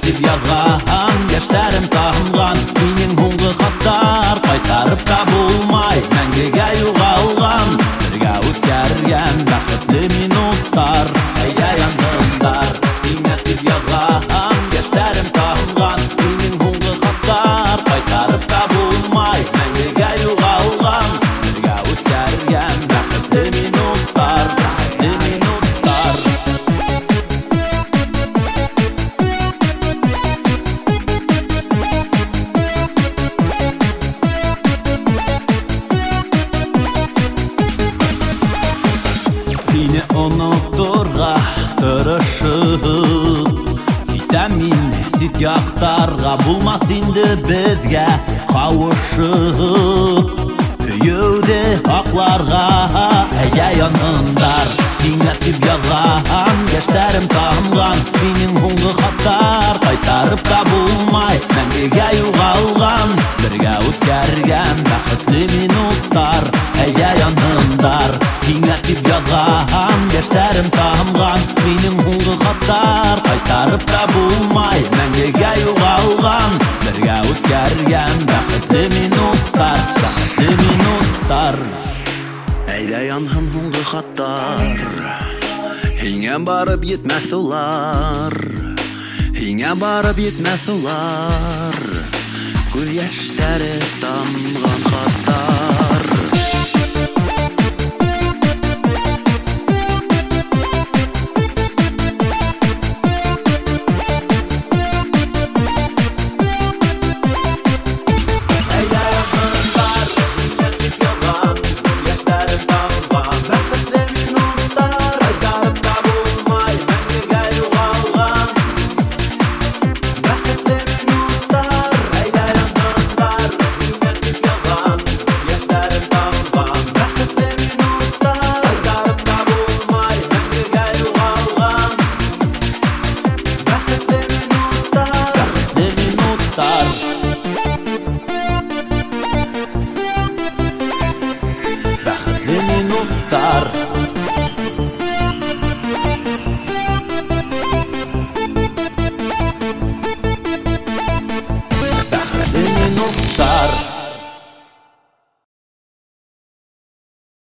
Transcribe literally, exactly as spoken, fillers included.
тип язган, яшьләрем тамган, минем һуңгы хаттар кайтарып та булмай, мәңгегә югалган, бергә үткәргән бәхетле минутлар, әйдә янгындар, миңа тип язган, яшьләрем тамган, минем һуңгы хаттар кайтарып та булмай, мәңгегә югалган, бергә үткәргән бәхетле минутлар, бәхетле минутлар. Сине онытырга тырышып китәм мин сит яктарга, булмас инде безгә кавышып, өйдә акларга, әйдә янындар, миңа тип язган, яшьләрем тамган, минем һуңгы хаттар кайтарып та булмай, мәңгегә югалган, бергә үткәргән бәхетле минутлар, әйдә янындар, миңа тип язган, яшьләрем тамган, минем һуңгы хаттар кайтарып та булмай, мәңгегә югалган, бергә үткәргән бәхетле минутлар, бәхетле минутлар. Әйдә янһын һуңгы хаттар, һиңә барып етмәс улар, һиңә барып етмәс улар, күз яшьләре тамган хаттар.